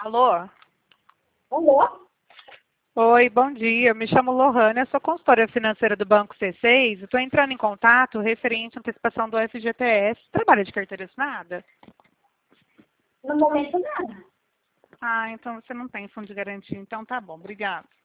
Alô? Alô? Oi, bom dia. Me chamo Lohane, eu sou consultora financeira do Banco C6 e estou entrando em contato referente à antecipação do FGTS. Trabalha de carteira assinada? No momento, nada. Ah, então você não tem fundo de garantia. Então tá bom, obrigada.